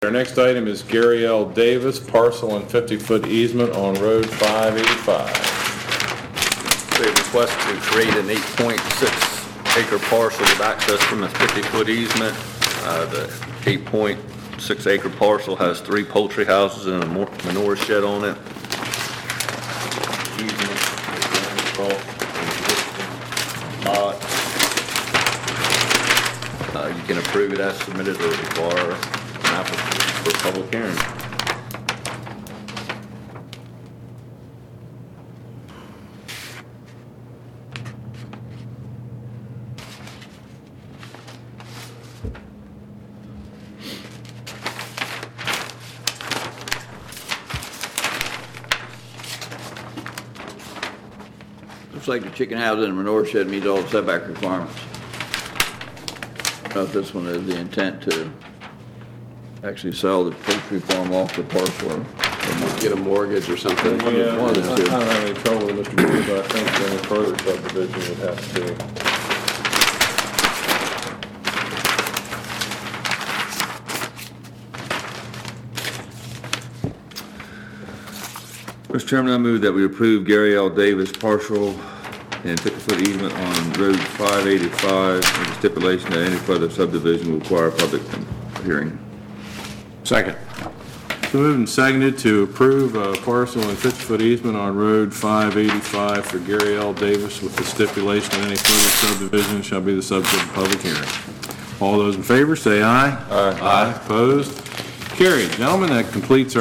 Our next item is Gary L. Davis, parcel and 50-foot easement on Road 585. They request to create an 8.6 acre parcel with access from a 50-foot easement. The 8.6 acre parcel has 3 poultry houses and a manure shed on it. Easement is going across an existing lot. You can approve it as submitted or require an application for public hearing. Looks like the chicken house and the manure shed meets all the setback requirements. I don't know if this one is the intent to actually sell the poultry farm off the parcel or Get a mortgage or something. Yeah, one of the I two. don't have any trouble with Mr. Brewer, but I think any further subdivision would have to be. Mr. Chairman, I move that we approve Gary L. Davis partial and 50-foot easement on Road 585 with the stipulation that any further subdivision will require a public hearing. Second. So moved and seconded to approve a parcel and 50-foot easement on Road 585 for Gary L. Davis with the stipulation that any further subdivision shall be the subject of public hearing. All those in favor say aye. Aye. Opposed? Carried. Gentlemen, that completes our